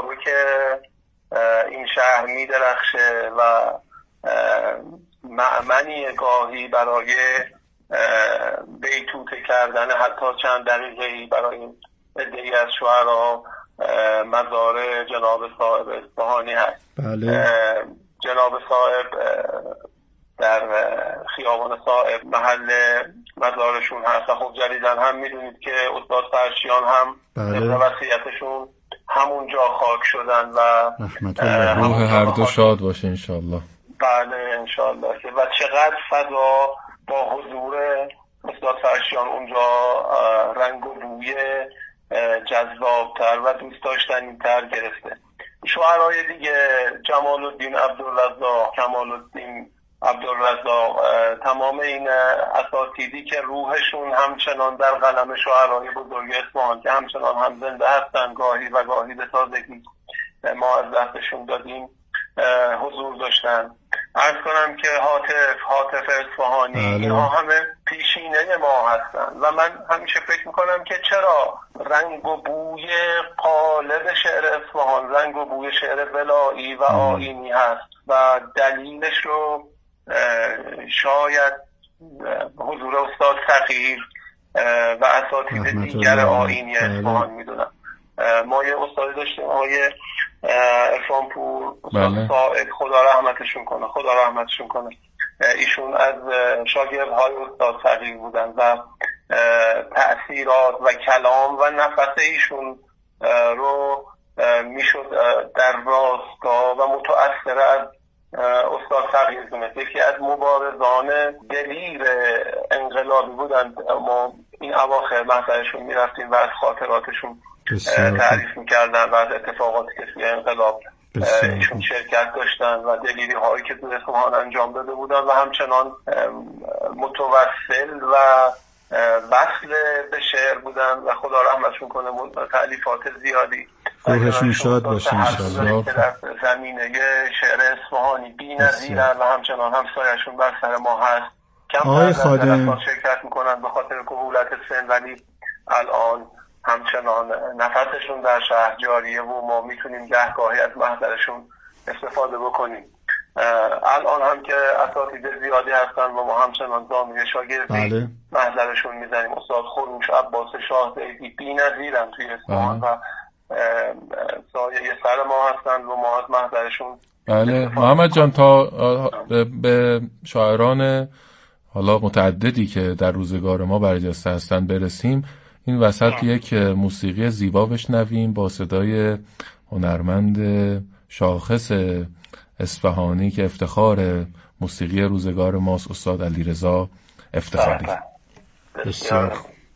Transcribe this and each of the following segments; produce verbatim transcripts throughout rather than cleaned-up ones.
یارو که این شهر می درخشه و معنی گاهی برای بیتوته کردن حتی چند دقیقه‌ای برای این عده‌ای از شعرا مزار جناب صاحب اصفهانی هست. بله. جناب صاحب در خیابان صاحب محل مزارشون هست و خب جدیدن هم میدونید که استاد فرشیان هم بله. وصیتشون همونجا خاک شدن و رحمت الله روح هر دو شاد باشه انشالله. بله انشالله. و چقدر فضا با حضور استاد فرشیان اونجا رنگ و بوی جذابتر و دوست داشتنی تر گرفته. شعرهای دیگه جمال الدین عبدالرزاق، کمال الدین عبدالرزاق، تمام این اساتیدی که روحشون همچنان در قلم شعرهای بزرگ اصفهان که همچنان هم زنده هستن، گاهی و گاهی به تازگی ما از دستشون دادیم، حضور داشتن. عرض کنم که حاطف حاطف اصفهانی اینها همه پیشینه ما هستن و من همیشه فکر میکنم که چرا رنگ و بوی قالب شعر اصفهان رنگ و بوی شعر ولایی و آیینی هست و دلیلش رو شاید حضور استاد فقیر و اساتید دیگر آیینی اصفهان میدونم. ما یه استاد داشتیم آقای ارفانپور، استاد صاعد، خدا رحمتشون کنه خدا رحمتشون کنه ایشون از شاگردهای استاد فقیر بودن و تأثیرات و کلام و نفس ایشون رو میشد در راستا و متأثر از استاد فقیر دونست. یکی از مبارزان دلیر انقلابی بودن. ما این اواخر محضرشون میرفتیم و از خاطراتشون تعریف میکردن و از اتفاقاتی که توی انقلاب ایشون شرکت داشتن و دلیری هایی که توی اصفهان انجام داده بودن و همچنان متوسل و وصل به شعر بودن و خدا رحمتشون کنه. تألیفات زیادی روحشون شاد باشه انشالله. در زمینه شعر اصفهانی بی نظیرن و همچنان همسایشون بر سر ما هست. کم خادم شرکت میکنن به خاطر کهولت سن، ولی الان همچنان نفسشون در شهر جاریه و ما میتونیم گهگاهی از محضرشون استفاده بکنیم. الان هم که اساتید زیادی هستن و ما همچنان زامنه شاگردی بله. محضرشون میزنیم. استاد خروش عباس شاه زیدی بی نظیرن توی اصفهان و سایه سر ما هستن و ما از محضرشون بله. محمد جان تا به شاعران حالا متعددی که در روزگار ما برجسته هستن برسیم، این وسط یک موسیقی زیبا بشنویم با صدای هنرمند شاخص اصفهانی که افتخار موسیقی روزگار ماست، استاد علیرضا افتخاری. بسیار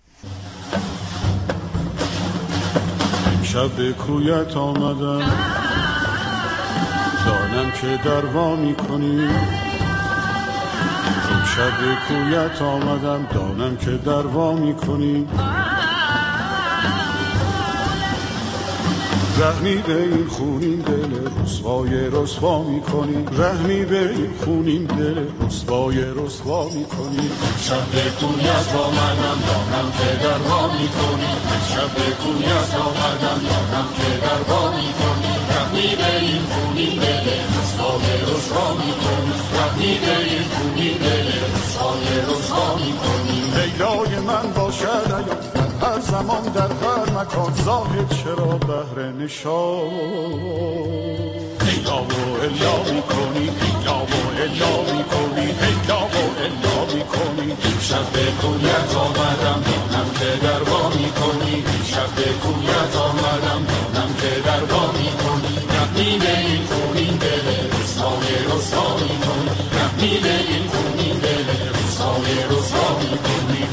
امشب به کویت آمدم، دانم که دروا میکنی. امشب به کویت آمدم، دانم که دروا میکنی. رحمی به این خونین دل رسوای رسوا میکنی. رحمی به این خونین دل رسوای رسوا میکنی. شب به کویت آمدم، دانم که دروا میکنی. شب به کویت آمدم، دانم که دروا میکنی. رحمی به این خونین دل رسوای رسوا میکنی. رحمی به این خونین دل رسوای رسوا میکنی. لیلای من باشد هر زمان در هر مکان، زاهد چرا بهر نشان ایلا و الا میکنی. ایلا و الا میکنی. ایلا و الا میکنی. شب به کویت آمدم، دانم که دروا میکنی. شب به کویت آمدم، دانم که دروا میکنی. رحمی به این خونین دل رسوای رسوا میکنی. رحمی به این خونین دل رسوای رسوا میکنی.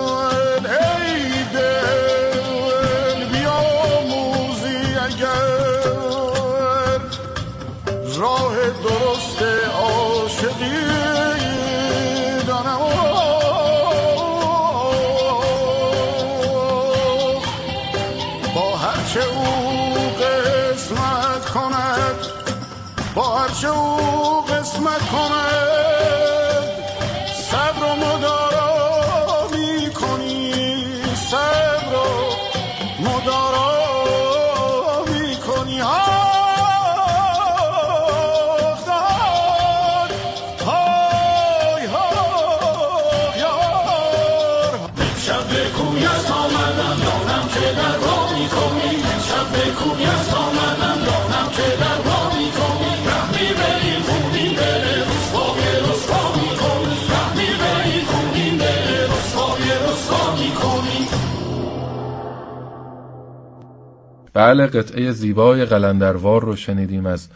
بیاموزی اگر هرچه او قسمت کند، با هرچه او قسمت کند، صبر و مدارا می کنی، صبر و مدارا می کنی. بله، قطعه زیبای قلندروار رو شنیدیم از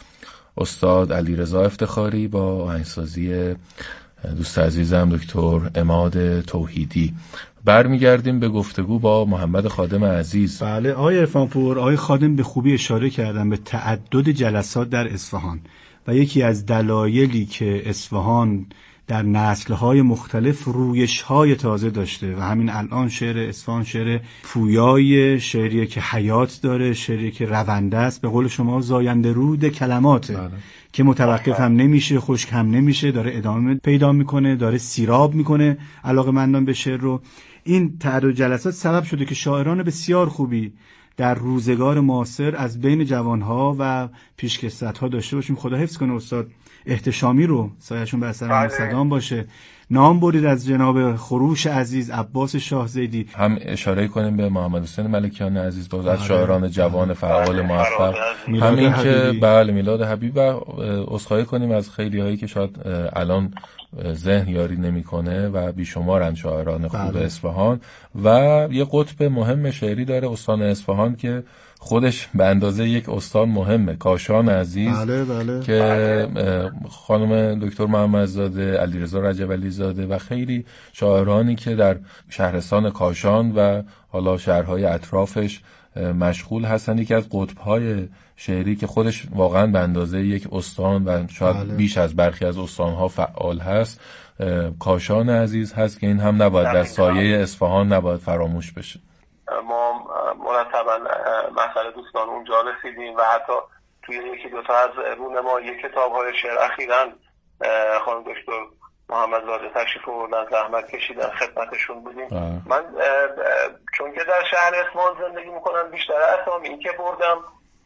استاد علیرضا افتخاری با آهنگسازی دوست عزیزم دکتر عماد توحیدی. برمیگردیم به گفتگو با محمد خادم عزیز. بله آقای عرفانپور، آقای خادم به خوبی اشاره کردن به تعدد جلسات در اصفهان و یکی از دلایلی که اصفهان در نسل‌های مختلف رویش‌های تازه داشته و همین الان شعر اصفهان شعر پویای، شعریه که حیات داره، شعریه که رونده است، به قول شما زاینده رود کلماته. بله. که متوقف هم نمیشه، خشک هم نمیشه، داره ادامه پیدا میکنه، داره سیراب میکنه علاقه‌مندان به شعر رو. این تعدد جلسات سبب شده که شاعران بسیار خوبی در روزگار معاصر از بین جوانها و پیشکسوت‌ها داشته باشیم. خدا حفظ کنه استاد احتشامی رو، سایه‌شون بر سر مستدام باشه. نام برید از جناب خروش عزیز، عباس شاه زیدی. هم اشاره کنیم به محمد حسین ملکیان عزیز، باز از شاعران جوان فعال موفق. همین که بله میلاد حبیب. عذرخواهی کنیم از خیلی هایی که شاید الان ذهن یاری نمیکنه و بیشمارن شاعران خوب اصفهان. و یه قطب مهم شعری داره استان اصفهان که خودش به اندازه یک استان مهمه، کاشان عزیز. بله بله. که بله. خانم دکتر محمدزاده، علیرضا رجبعلی زاده و خیلی شاعرانی که در شهرستان کاشان و حالا شهرهای اطرافش مشغول هستند، یکی از قطب‌های شعری که خودش واقعا به اندازه یک استان و شاید بله. بیش از برخی از استان‌ها فعال هست، کاشان عزیز هست که این هم نباید در سایه اصفهان نباید فراموش بشه. ما مرتبا مسئله دوستان اونجا رسیدیم و حتی توی یکی دوتا از رونمایی کتاب‌های شعر اخیراً خانم دکتر محمدزاده تشریف آوردن، زحمت کشیدن، خدمتشون بودیم. آه. من چون که در شهر اصفهان زندگی میکنم، بیشتر اسامی این که بردم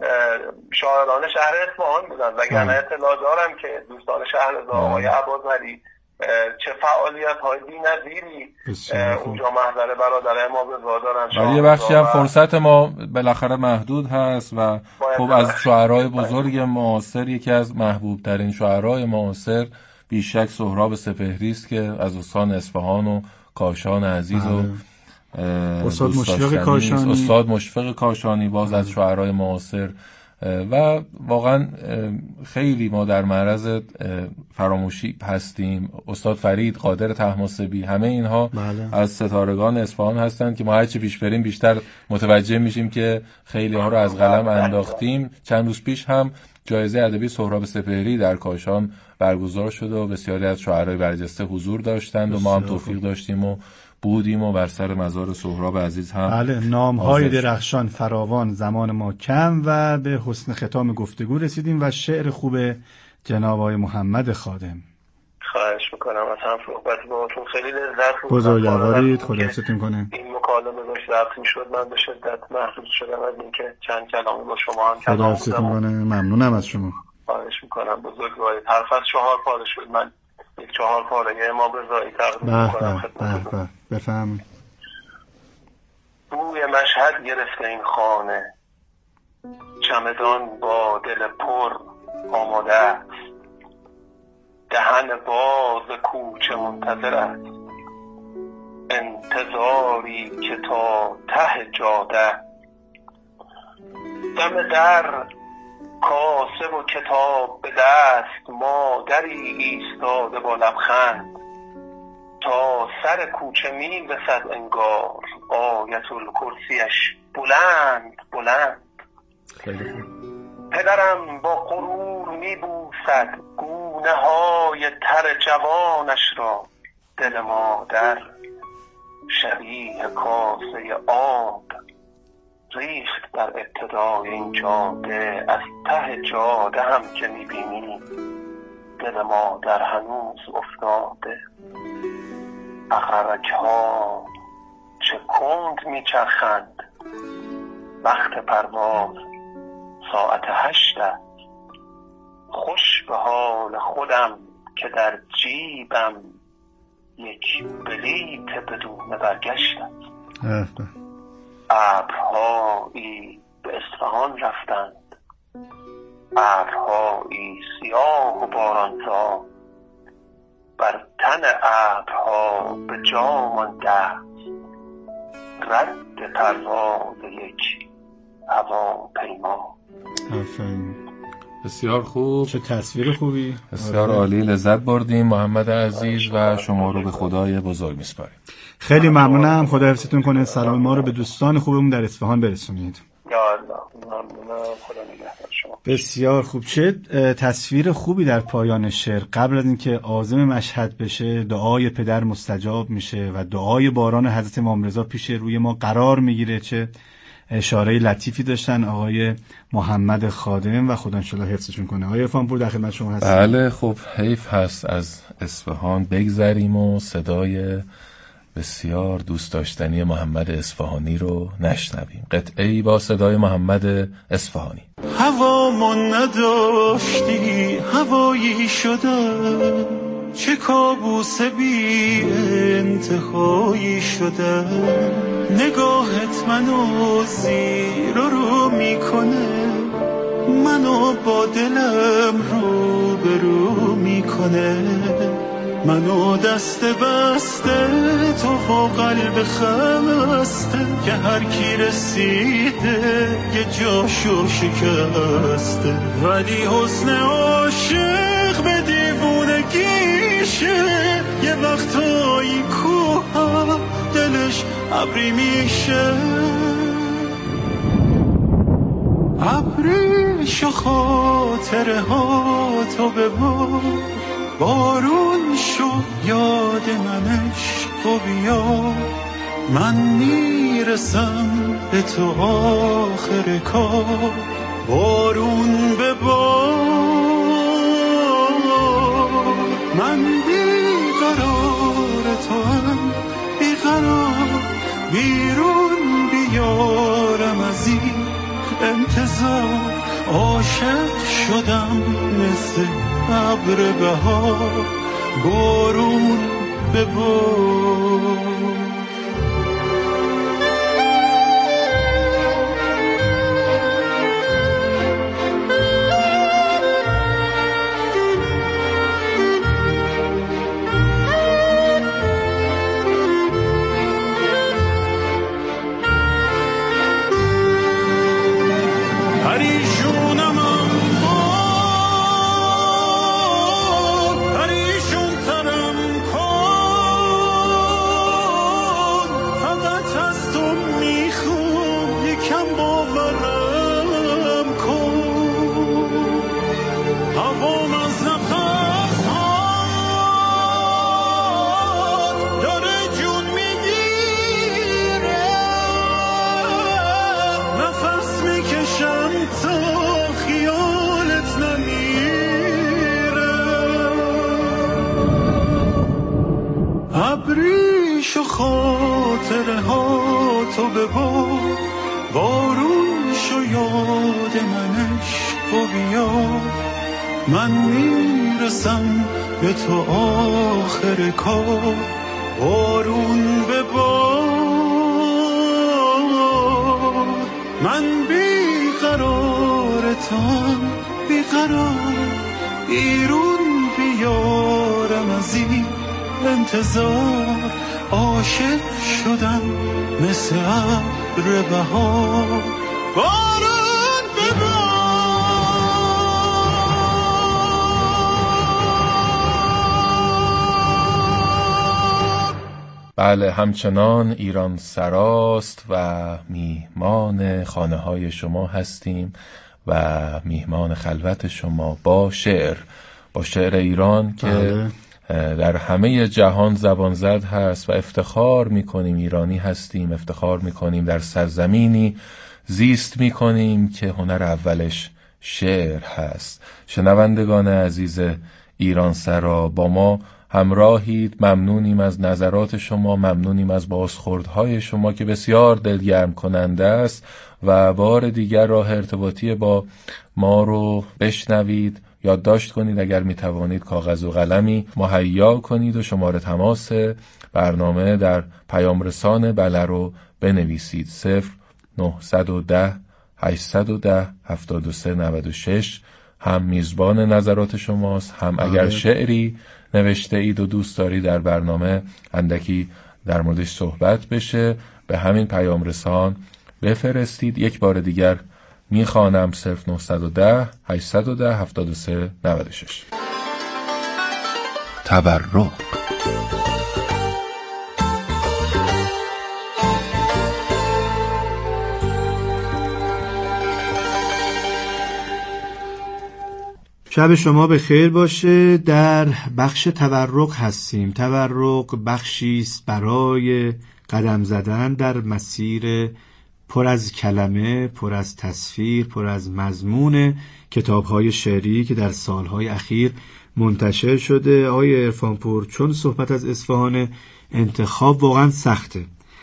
شاعران شهر اصفهان بودن، وگرنه اطلاع دارم که دوستان شهرزاد آقای عباسعلی چه فعالیت های بی‌نظیری اونجا محضر برادر امام رضا دارن. ولی یه بخشی هم فرصت ما بالاخره محدود هست و خب از شاعرای بزرگ معاصر، یکی از محبوب ترین شاعرای معاصر بیشک سهراب سپهری است که از استان اصفهان و کاشان عزیز و استاد مشفق کاشانی استاد مشفق کاشانی باز از شاعرای معاصر و واقعا خیلی ما در معرض فراموشی هستیم. استاد فرید قادر طهماسبی، همه اینها بله. از ستارگان اصفهان هستند که ما هرچی پیش بریم بیشتر متوجه میشیم که خیلی ها رو از قلم انداختیم. چند روز پیش هم جایزه ادبی سهراب سپهری در کاشان برگزار شد و بسیاری از شاعرای برجسته حضور داشتند و ما هم توفیق داشتیم و بودیم و بر سر مزار سهراب عزیز هم بله نام‌های درخشان فراوان، زمان ما کم و به حسن ختام گفتگو رسیدیم و شعر خوب جناب آقای محمد خادم. خواهش میکنم از هم صحبت باهاتون، خیلی لذت بردم. بزرگوارید، خدا حفظتون کنه. این مکالمه داشت رفت میشد، من به شدت محروم شدم از اینکه چند کلامی با شما هم کلام خدا حفظتون کنه. ممنونم از شما. خواهش میکنم بزرگوارید. حرف از چهار پاره شد، من یک چهار پاره امام رضایی تقدیم میکنم خدمتتون. بفهم. بوی مشهد گرفته این خانه، چمدان با دل پر آماده است، دهن باز کوچه منتظر است، انتظاری که تا ته جاده، دم در کاسه و کتاب به دست، مادری ایستاده با لبخند، تا سر کوچه می رسد انگار آیت الکرسیش بلند بلند. پدرم با غرور می بوسد گونه های تر جوانش را، دل مادر شبیه کاسه آب ریخت در ابتدای این جاده، از ته جاده هم که میبینی دل ما در هنوز افتاده. اخرک ها چه کند میچرخند، وقت پرواز ساعت هشت است. خوش به حال خودم که در جیبم یک بلیت بدون برگشت است. ابرهایی به اصفهان رفتند، ابرهایی سیاه و بارانزا، بر تن ابرها به جا مانده است رد پرواز یک هواپیما. آفرین، بسیار خوب، چه تصویر خوبی، بسیار عالی، لذت بردیم. محمد عزیز و شما رو به خدای بزرگ میسپاریم. خیلی ممنونم، خدا حفظتون کنه. سلام ما رو به دوستان خوبمون در اصفهان برسونید. یا الله، ممنونم، خدا نگهدار شما. بسیار خوب، چه تصویر خوبی در پایان شعر. قبل از اینکه عازم مشهد بشه دعای پدر مستجاب میشه و دعای باران حضرت امام رضا پیش روی ما قرار میگیره. چه اشاره لطیفی داشتن آقای محمد خادم و خدا انشالله حفظشون کنه. آقای عرفانپور در خدمت شما هستم. بله، خب حیف هست از اصفهان بگذریم و صدای بسیار دوست داشتنی محمد اصفهانی رو نشنویم. قطعه‌ای با صدای محمد اصفهانی. هوا من نداشتی هوایی شده، چه کابوس بی انتهایی شده. نگاهت منو زیر و رو میکنه، منو با دلم رو به رو میکنه. منو دست بسته تو و قلب خسته، که هر کی رسیده یه جاشو شکسته. ولی حسن عاشق به دیوونگیشه، یه وقتایی کوه دلش ابری میشه. ابریش و خاطره ها تو ببار، بارون شو یاد منش و بیا. من میرسم به تو آخر کار، بارون ببار. من بیقرار تو هم بیقرار، بیرون بیارم از این انتظار. عاشق شدم مثل ابر بهار، بارون ببار. ابریش و خاطره ها تو ببار، بارون شو یاد منش و بیا. من میرسم به تو آخر کار، بارون ببار. من بیقرار تام بیقرار، بیرون بیارم از این انتظار. عاشق شدم مثل ابر بهار، بارون ببار. بله، همچنان ایران سراست و میهمان خانه های شما هستیم و میهمان خلوت شما با شعر، با شعر ایران که بله. در همه جهان زبان زد هست و افتخار میکنیم ایرانی هستیم، افتخار میکنیم در سرزمینی زیست میکنیم که هنر اولش شعر هست. شنوندگان عزیز ایران سرا، با ما همراهید. ممنونیم از نظرات شما، ممنونیم از بازخوردهای شما که بسیار دلگرم کننده است و بار دیگر راه ارتباطی با ما رو بشنوید. یادداشت کنید، اگر میتوانید کاغذ و قلمی مهیا کنید و شماره تماس برنامه در پیام رسان بله رو بنویسید. صفر نهصد و ده هشتصد و ده هفتاد و سه نود و شش. هم میزبان نظرات شماست، هم اگر آره. شعری نوشته اید و دوست داری در برنامه اندکی در موردش صحبت بشه، به همین پیام رسان بفرستید. یک بار دیگر میخوانم: صفر نهصد و ده هشتصد و ده هفتاد و سه نود و شش. تورق. شب شما به خیر باشه. در بخش تورق هستیم. تورق بخشی است برای قدم زدن در مسیر پر از کلمه، پر از تصویر، پر از مضمون کتاب‌های شعری که در سالهای اخیر منتشر شده. آقای عرفانپور، چون صحبت از اصفهان، انتخاب واقعا سخته.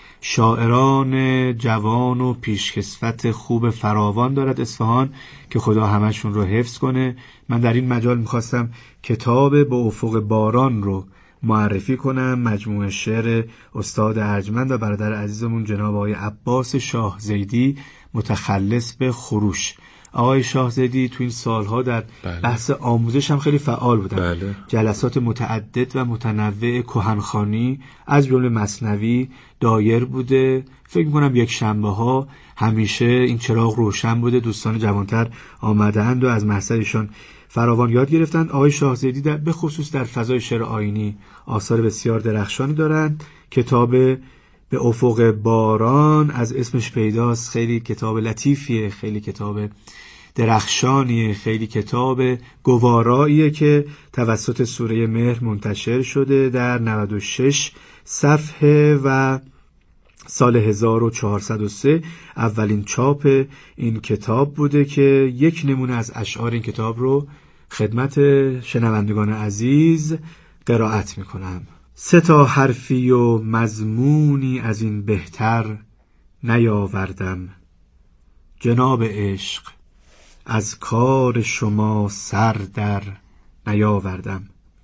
شاعران جوان و پیشکسوت خوب فراوان دارد اصفهان که خدا همشون رو حفظ کنه. من در این مجال میخواستم کتاب به افق باران رو معرفی کنم، مجموعه شعر استاد ارجمند و برادر عزیزمون جناب آقای عباس شاه زیدی، متخلص به خروش. آقای شاه زیدی تو این سالها در بله. بحث آموزش هم خیلی فعال بودن. بله. جلسات متعدد و متنوع کهنخوانی از جمله مثنوی دایر بوده. فکر می‌کنم یک شنبه ها همیشه این چراغ روشن بوده، دوستان جوانتر آمدند و از محضر ایشان فراوان یاد گرفتند. آقای شاه زیدی در به خصوص در فضای شعر آیینی آثار بسیار درخشانی دارند. کتاب به افق باران از اسمش پیداست، خیلی کتاب لطیفیه، خیلی کتاب درخشانیه، خیلی کتاب گواراییه که توسط سوره مهر منتشر شده در نود و شش صفحه و سال هزار و چهارصد و سه اولین چاپ این کتاب بوده که یک نمونه از اشعار این کتاب رو خدمت شنوندگان عزیز قرائت میکنم. سه تا حرفی و مضمونی از این بهتر نیاوردم، جناب عشق از کار شما سر در نیاوردم.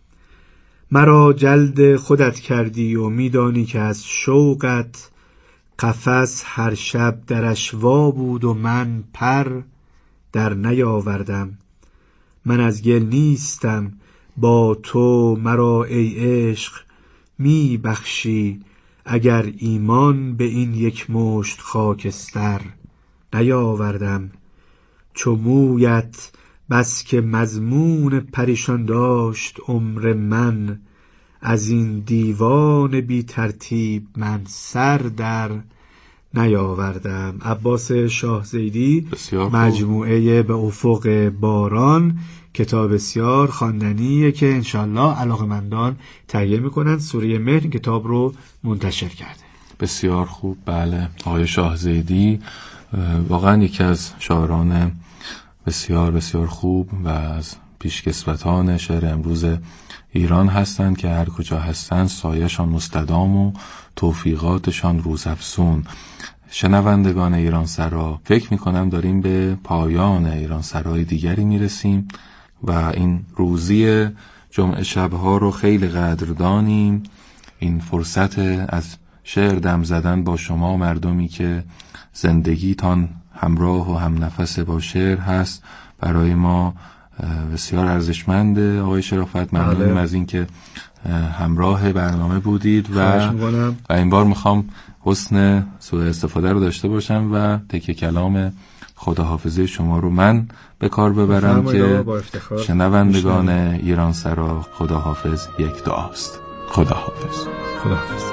مرا جلد خودت کردی و میدانی که از شوقت قفس هر شب درش وا بود و من پر در نیاوردم. من از گل نیستم با تو، مرا ای عشق می بخشی اگر ایمان به این یک مشت خاکستر نیاوردم. چو مویت بس که مضمون پریشان داشت عمر من، از این دیوان بی ترتیب من سر در نیاوردم. عباس شاه زیدی، مجموعه به افق باران، کتاب بسیار خواندنیه که انشالله علاقه‌مندان تهیه میکنن. سوره مهر این کتاب رو منتشر کرده. بسیار خوب. بله، آقای شاه زیدی واقعا یکی از شاعران بسیار بسیار خوب و از پیشکسوتان شعر امروز ایران هستند که هر کجا هستند سایه‌شان مستدام و توفیقاتشان روزافزون. شنوندگان ایران سرا، فکر میکنم داریم به پایان ایران سرای دیگری میرسیم و این روزی جمعه شبها رو خیلی قدردانیم. این فرصت از شعر دم زدن با شما مردمی که زندگیتان همراه و هم نفس با شعر هست برای ما بسیار ارزشمنده. آقای شرافت، ممنونیم از این که همراه برنامه بودید و و این بار میخوام حسن سوء استفاده رو داشته باشم و تکه کلام خداحافظی شما رو من به کار ببرم که شنوندگان ایران سرا، خداحافظ یک دعاست. خداحافظ. خداحافظ.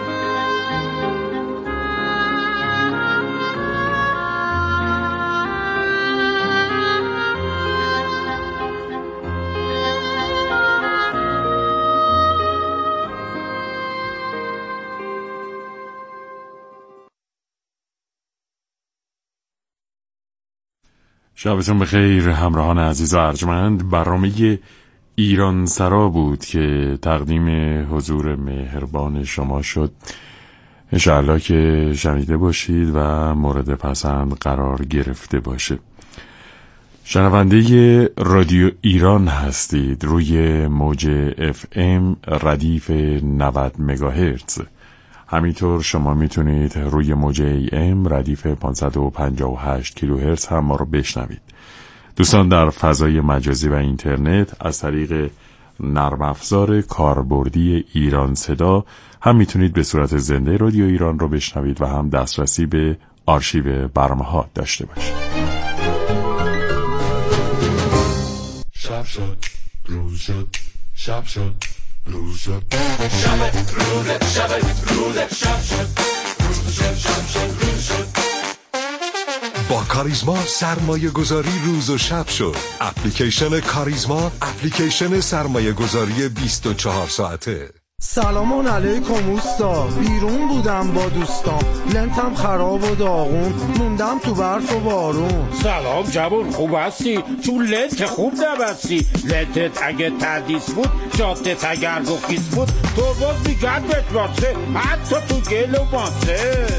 شبتون بخیر همراهان عزیز و ارجمند. برنامه ایران سرا بود که تقدیم حضور مهربان شما شد. انشاءالله که شنیده باشید و مورد پسند قرار گرفته باشه. شنونده رادیو ایران هستید روی موج اف ام ردیف نود مگاهرتز. همینطور شما میتونید روی موج ای ام ردیف پانصد و پنجاه و هشت کیلوهرتز هم ما رو بشنوید. دوستان در فضای مجازی و اینترنت از طریق نرم افزار کاربردی ایران صدا هم میتونید به صورت زنده رادیو ایران رو بشنوید و هم دسترسی به آرشیو برنامه‌ها داشته باشید. شب شد روز شد شب شد روز شد شب روز شب روز شب شد روز شد شب شد روز شد. با کاریزما سرمایه گذاری روز و شب شد. اپلیکیشن کاریزما، اپلیکیشن سرمایه گذاری بیست و چهار ساعته. سلام علیکم اوستا، بیرون بودم با دوستام، لنتم خراب و داغون، موندم تو برف و بارون. سلام جوون، خوب هستی؟ تو لنت خوب نبستی. لنتت اگه تردیس بود، جادت اگر گفیس بود، تو باز میگرد بهت راسته، حتی تو گل و ماسه.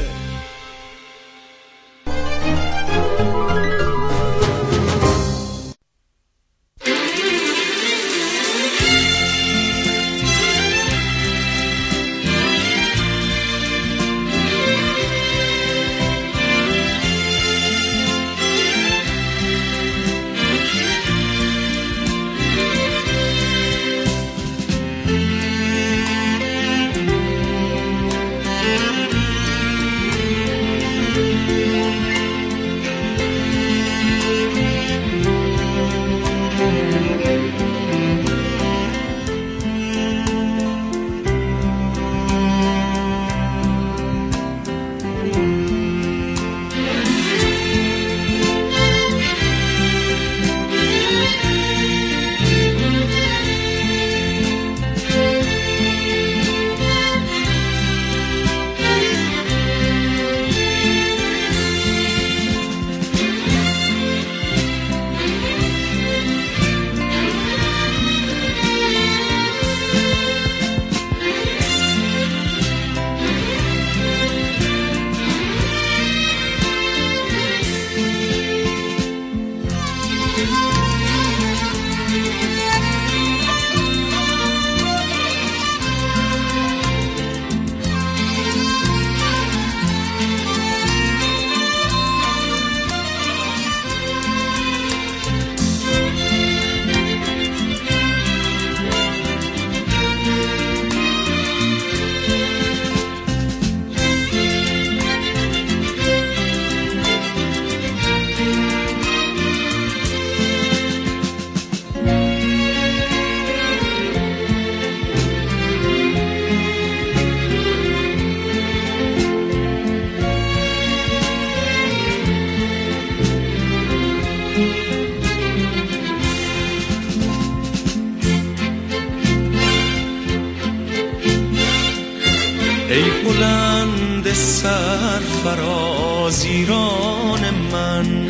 سرفراز ایران من،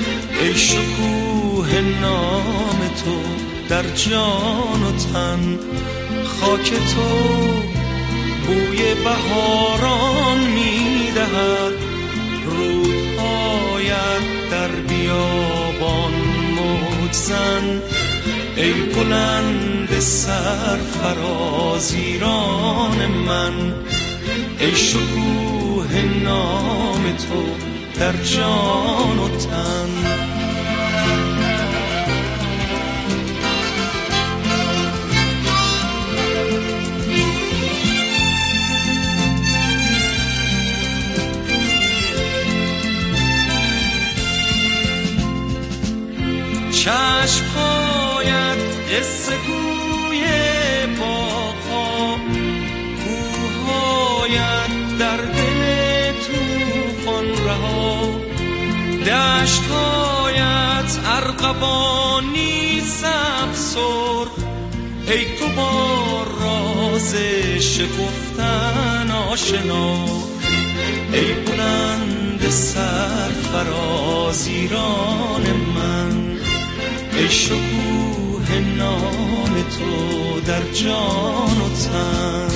ای شکوه نام تو در جان و تن، خاک تو بوی بهاران میدهد، رودهایت در بیابان موج زن، ای بلند سرفراز ایران من، ای شکوه نام تو در جان و تن. چشم‌هایت قصه گوی باغ‌ها، کوه‌هایت در دل طوفان رها، دشت‌هایت ارغوانی سبز سرخ، ای تو با راز شکفتن آشنا، ای بلند سرفراز ایران من، ای شکوه نام تو در جان و تن.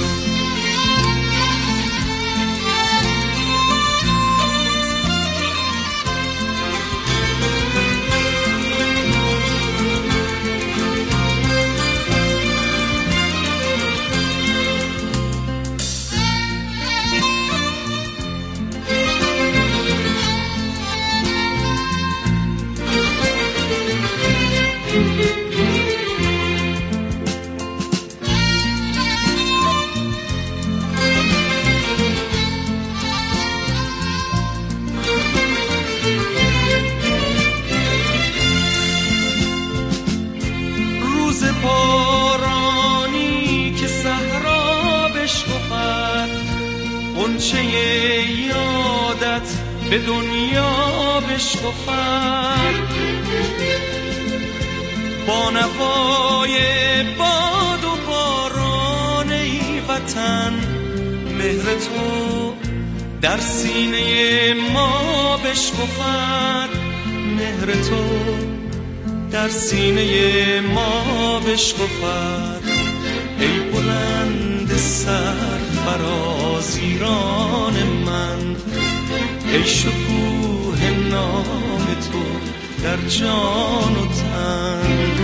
بارانی که صحرا بشکفد، غنچه یادت به دنیا بشکفد. با نوای باد و باران ای وطن، مهر تو در سینه ما بشکفد. مهر تو در سینه ما بشکفد. ای بلند سرفراز ایران من، ای شکوه نام تو در جان و تن.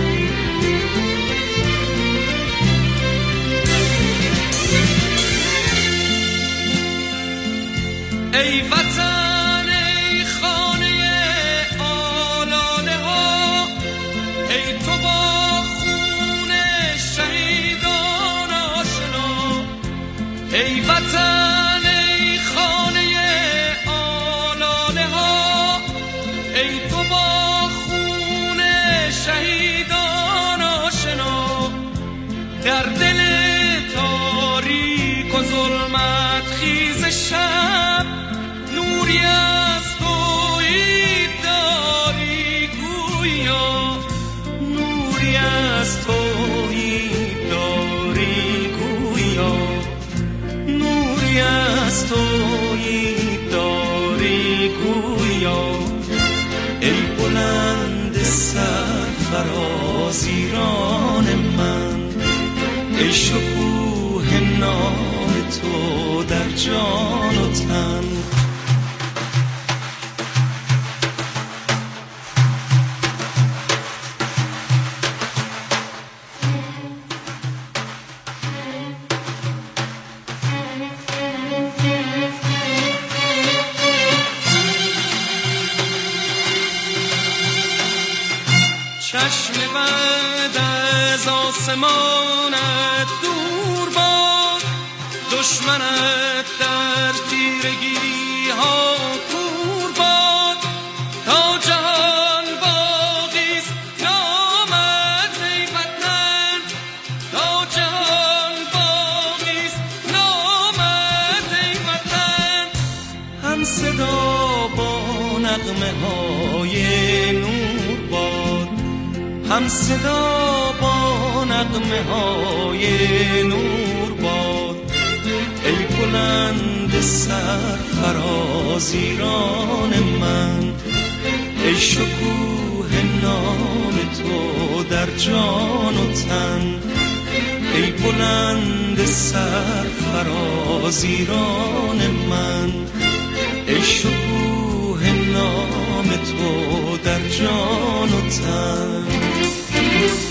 ای وطن ای خانه آلاله ها، ای تو با خون شهیدان آشنا. ای وطن ای خانه آلاله ها، ای تو با خون شهیدان آشنا. در دل تاریک و ظلمت خیز شب، نوری از تویی داری گویا. نوری از تویی داری گویا. نوری از تویی داری گویا. ای بلند سرفراز ایران من، ای شکوه نام تو در جان و تن. چشم بد از آسمانت دور باد، دشمنت در تیرگی ها کور باد. تا جهان باقیست نامت ای وطن، تا جهان باقیست نامت ای وطن. هم صدا با نغمه های نور باد، هم صدا با نغمه های نور باد. ای بلند سرفراز ایران من، ای شکوه نام تو در جان و تن. ای بلند سرفراز ایران من، ای شکوه نام تو در جان و تن.